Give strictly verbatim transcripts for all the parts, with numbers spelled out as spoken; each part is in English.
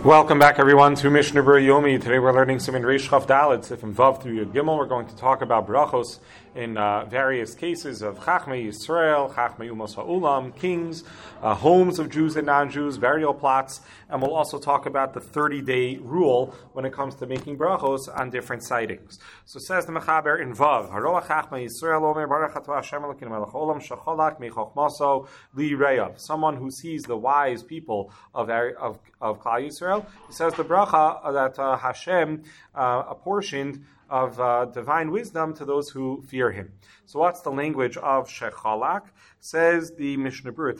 Welcome back, everyone, to Mishnah Berurah Yomi. Today we're learning some in Reish Chaf Dalet, Sif and Vav through Yud Gimel. We're going to talk about brachos in uh, various cases of Chachmei Yisrael, Chachmei Umos HaUlam, kings, uh, homes of Jews and non-Jews, burial plots, and we'll also talk about the thirty-day rule when it comes to making brachos on different sightings. So says the Mechaber in Vav, Haroach Chachmei Yisrael Omer Baruch Atah Hashem Elokeinu melech haolam shacholak meichochmaso li reyav. Someone who sees the wise people of of of Klal Yisrael. He says the bracha that uh, Hashem uh, apportioned of uh, divine wisdom to those who fear Him. So what's the language of Shechalak? Says the Mishnah Berurah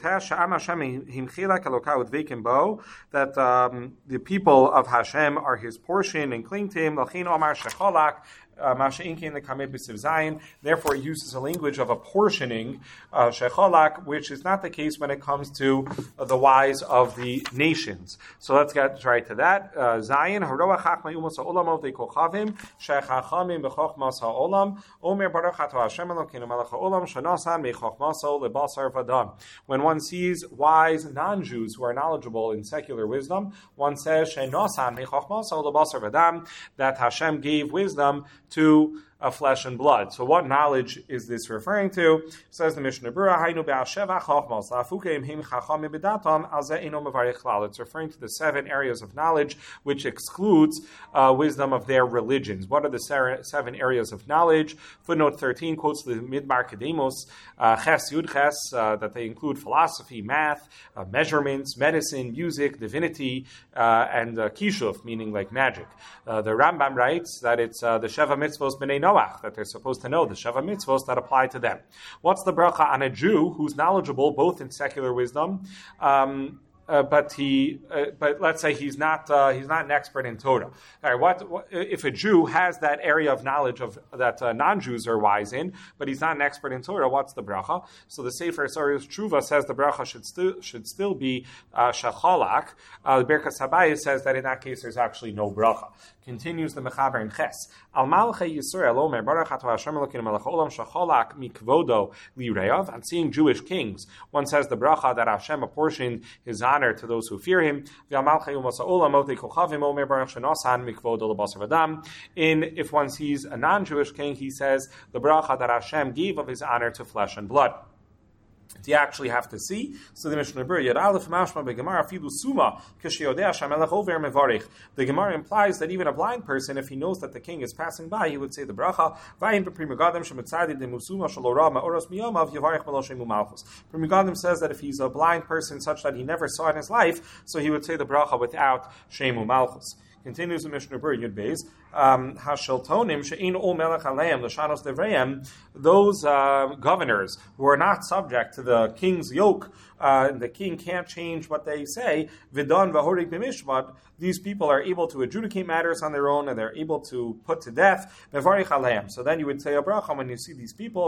that um, the people of Hashem are His portion and cling to Him. Lachin Omar Shechalak. Uh, Therefore, it uses a language of apportioning uh, shechalak, which is not the case when it comes to uh, the wise of the nations. So let's get right to that. Zayin haroach chachmei umos haolam of the kochavim shechachamim bechachmas haolam omer baruch atah Hashem Elokeinu melech haolam shanasan mechachmaso lebasar v'dam. When one sees wise non-Jews who are knowledgeable in secular wisdom, one says shenasan mechachmaso lebasar v'dam, that Hashem gave wisdom to uh, flesh and blood. So what knowledge is this referring to? Says the Mishnah Berurah, Hainu be'al sheva chachmos la'afukeim him chachamim b'datam al ze eino mevarich klal. It's referring to the seven areas of knowledge, which excludes uh, wisdom of their religions. What are the ser- seven areas of knowledge? Footnote thirteen quotes the Midbar Kedemos, uh, Ches Yud Ches, uh, that they include philosophy, math, uh, measurements, medicine, music, divinity, uh, and uh, kishuf, meaning like magic. Uh, the Rambam writes that it's uh, the Sheva Mitzvos B'nei Noach, that they're supposed to know, the Sheva Mitzvos that apply to them. What's the bracha on a Jew who's knowledgeable both in secular wisdom, um, Uh, but he, uh, but let's say he's not, uh, he's not an expert in Torah. All right, what, what if a Jew has that area of knowledge of that uh, non-Jews are wise in, but he's not an expert in Torah? What's the bracha? So the Sefer Soros Tshuva says the bracha should still should still be uh, shachalak. Uh, the Birkas Habayis says that in that case there's actually no bracha. Continues the Mechaber in Ches. Al Malchei Yisrael Omer Baruch Atah Hashem Elokeinu melech haolam shachalak mikvodo li reyav. And seeing Jewish kings, one says the bracha that Hashem apportioned His honor to those who fear Him. In if one sees a non-Jewish king, he says the bracha that Hashem gave of His honor to flesh and blood. Do you actually have to see? So the Mishnah Berurah Yad Aleph Mashma beGemara Afilu Suma K'sheyodei Hashem Melech Over Mevarich. The Gemara implies that even a blind person, if he knows that the king is passing by, he would say the bracha. Vayim b'Pri Megadim Shemitzadi Demusuma Shalora Ma'oros Miyamav Yavarich Meloshemu Malchus. Pri Megadim says that if he's a blind person such that he never saw in his life, so he would say the bracha without Shemu Malchus. Continues the Mishnah Berurah Yud Beis. Hasheltonim she'in ol melech aleim l'shanos devreim. Those uh, governors who are not subject to the king's yoke, uh, the king can't change what they say. V'don v'horig b'mishpat. These people are able to adjudicate matters on their own, and they're able to put to death. Mevarich aleim. So then you would say a bracha when you see these people.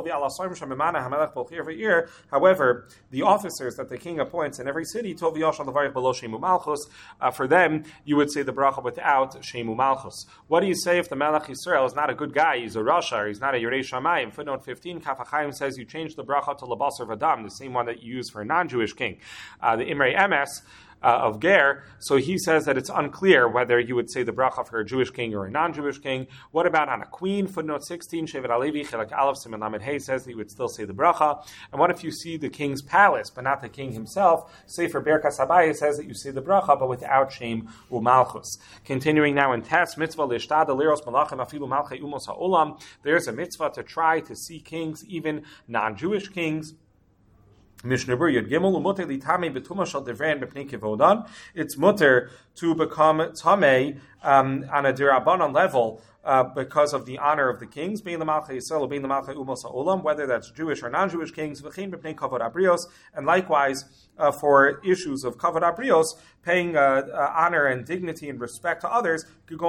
However, the officers that the king appoints in every city, tov yoshal levarich below shemu malchus. For them, you would say the bracha without shemu malchus. What do you say if the Melech Yisrael is not a good guy, he's a Rasha, or he's not a Yerei Shamayim? Footnote fifteen, Kaf HaChaim says you change the bracha to Labasar Vadam, the same one that you use for a non-Jewish king. Uh, the Imrei Emes Uh, of Ger, so he says that it's unclear whether you would say the bracha for a Jewish king or a non-Jewish king. What about on a queen? Footnote sixteen, Shevet Alevi, Chelak Aleph, Siman Lamed Hey says that you would still say the bracha. And what if you see the king's palace, but not the king himself? Sefer Birkas Habayis says that you say the bracha, but without shame u'malchus. Continuing now in Tes, mitzvah l'ishtada liros malachim afilu malchei umos ha'olam. There's a mitzvah to try to see kings, even non-Jewish kings. Mishnah Berurah Yud Gimel u'muter litame betuma shel devrein b'pnei kivodan. It's muter to become tamei um, on a dirabanan level uh, because of the honor of the kings, being the Malchei Yisrael or being the Malchei Umos HaOlam, whether that's Jewish or non-Jewish kings, v'chein b'pnei kavod abrios, and likewise uh, for issues of kavod abrios, paying uh, uh, honor and dignity and respect to others,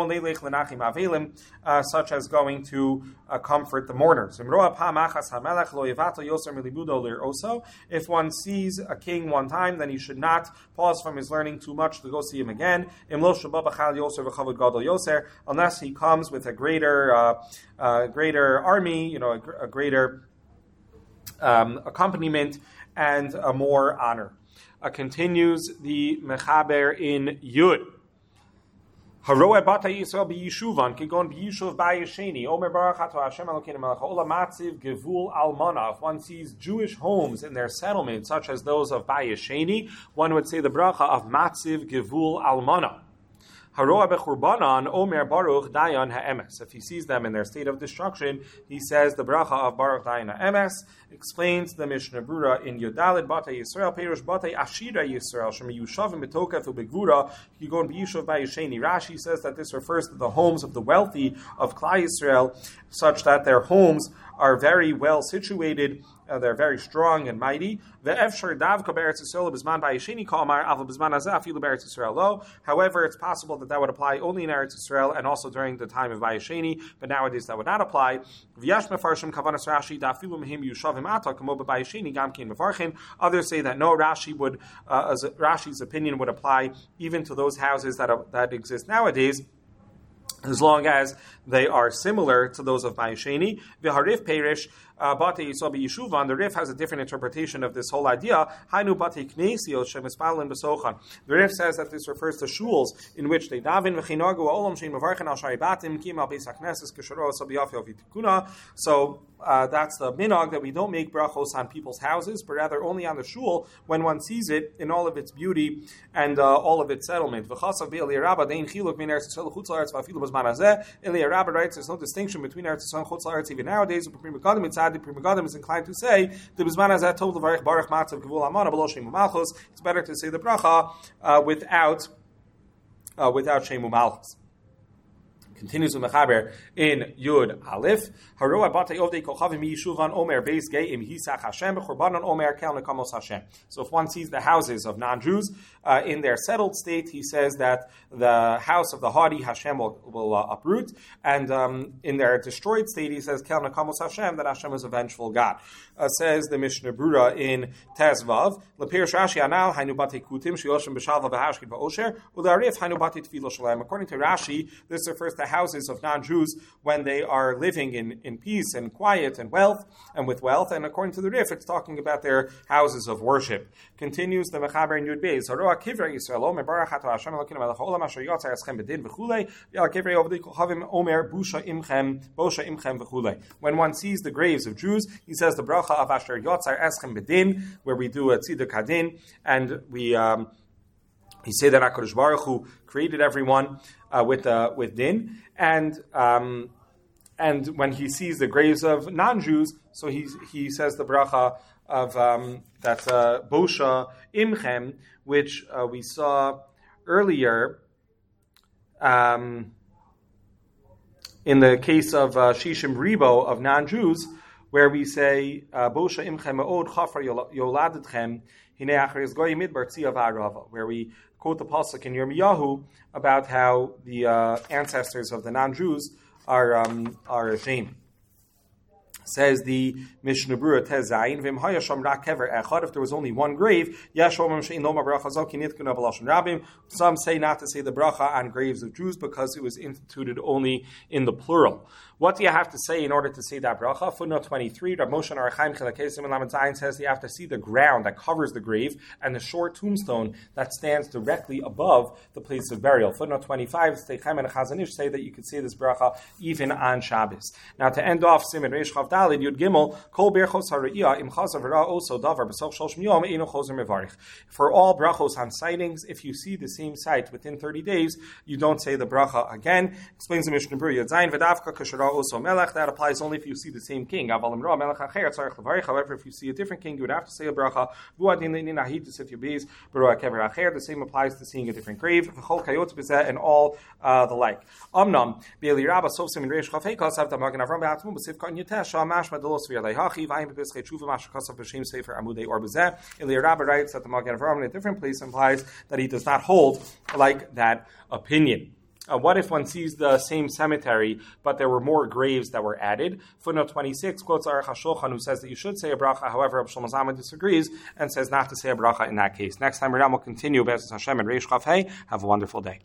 uh, such as going to uh, comfort the mourners. If one sees a king one time, then he should not pause from his learning too much to go see him again, unless he comes with a greater, uh, uh, greater army, you know, a, a greater um, accompaniment and a more honor. Uh, continues the Mechaber in Yud. Haroeh bata Yisrael b'yishuvan kigon b'yishuv b'yisheni Omer Baruch Ato Hashem Elokeinu Melech Haolam Matziv Gevul Almana. If one sees Jewish homes in their settlement, such as those of B'yisheni, one would say the bracha of Matziv Gevul Almana. Haroeh bechurbanan Omer Baruch Dayan ha'emes. If he sees them in their state of destruction, he says the bracha of Baruch Dayan ha'emes. Explains the Mishnah Brura in Yodalid Bata Yisrael Perush Bata Ashira Yisrael Shem Yushavim Betokef Ubegvura Yigon B'Yishuv B'Yisheni. Rashi says that this refers to the homes of the wealthy of Klal Yisrael, such that their homes are very well situated. Uh, they're very strong and mighty. However, it's possible that that would apply only in Eretz Yisrael and also during the time of B'Yisheni, but nowadays that would not apply. Others say that no, Rashi would, uh, as Rashi's opinion would apply even to those houses that are, that exist nowadays, as long as they are similar to those of B'Yisheni. V'harif perish Bate Yisrael b'Yishuvan. The Rif has a different interpretation of this whole idea. Hainu Bate Knesios shemispalin b'Sochan. The Rif says that this refers to shuls in which they daven v'chinagu olam shein mevarchen al sharibatim kim al beis hakneses k'sharo sabiyafil v'tikuna. So uh, that's the minhag that we don't make brachos on people's houses, but rather only on the shul when one sees it in all of its beauty and uh, all of its settlement. V'chasav be'Eliyah Rabba dein chiluk min Eretz Yisrael chutz la'aretz v'afilu b'zman hazeh. Eliyah Rabba writes there's no distinction between Eretz Yisrael and chutz la'aretz even nowadays. The Pri Megadim is inclined to say the Bizman Hazeh Tov L'Varech Baruch Matzav Gevul Almana B'lo Shem U'Malchus. It's better to say the bracha uh, without uh, without Shem U'Malchus. Continues with Mechaber in Yud Aleph. Haroeh bata Yovdei Kochavim Yishuvan Omer Beis Geim Hisach Hashem B'Churbanon Omer Kel Nekamos Hashem. So if one sees the houses of non-Jews uh, in their settled state, he says that the house of the haughty Hashem will, will uh, uproot, and um, in their destroyed state, he says Kel Nekamos Hashem, that Hashem is a vengeful God. Uh, says the Mishnah Brura in Tezvav L'Pirish Rashi Anal Hainu Bate Kutim Sheyoshem B'Shalva V'Hashkid V'Osher U'Larif Hainu Bate Tefillah Shalem. According to Rashi, this refers to houses of non-Jews when they are living in, in peace and quiet and wealth and with wealth, and according to the Rif, it's talking about their houses of worship. Continues the Mechaber in Yud Beis. Haroeh Kivrei Yisrael Omer Baruch Ato Hashem Elokeinu Melech Haolam Asher Yotzar Eschem B'Din V'Chulei V'Al Kivrei Ovdei Kochavim Omer Busha Imchem Bosha Imchem V'Chulei. When one sees the graves of Jews, he says the bracha of Asher Yotzar Eschem B'Din, where we do a Tziduk Hadin, and we um, we say that HaKadosh Baruch Hu created everyone uh, with uh, with din, and um, and when he sees the graves of non-Jews, so he he says the bracha of um, that uh, Bosha Imchem, which uh, we saw earlier um, in the case of uh, Shishim Ribo of non-Jews, where we say Bosha Imchem Me'od Chafar Yoladetchem Hinei Achariz Goy Midbar Tziyav Ha'arava, where we quote the pasuk in Yirmiyahu about how the uh, ancestors of the non-Jews are um, are ashamed. Says the Mishnah Brura Tezayin Vim Hayasham Rak Kever Echad. If there was only one grave, Yashomim Shein Loma Bracha Zok Yinitkun Avalashon Rabim. Some say not to say the bracha on graves of Jews because it was instituted only in the plural. What do you have to say in order to say that bracha? Footnote twenty-three, Rav Moshe Arachaim Chilakesim and Lamed Zayin says you have to see the ground that covers the grave and the short tombstone that stands directly above the place of burial. Footnote twenty-five, Steichem and Chazanish say that you could say this bracha even on Shabbos. Now to end off, Siman Reish Chav Dalid Yud Gimel, Kol Berchos Hariyah Im Chazav Ra also Davar B'Soch Shloshim Yom Eino Chozer Mevarich. For all brachos on sightings, if you see the same site within thirty days, you don't say the bracha again. Explains the Mishnah Brura Yud Zayin V'Davka Kashara also Melech. That applies only if you see the same king. However, if you see a different king, you would have to say a bracha. The same applies to seeing a different grave, and all uh, the like. Amnam Rabba writes that the Magen Avraham in a different place implies that he does not hold like that opinion. Uh, what if one sees the same cemetery, but there were more graves that were added? Footnote twenty-six quotes Aruch HaShulchan, who says that you should say a bracha. However, Rav Shlomo Zalman disagrees and says not to say a bracha in that case. Next time, Ram will continue. B'ezras Hashem and Reish Chaf Hey. Have a wonderful day.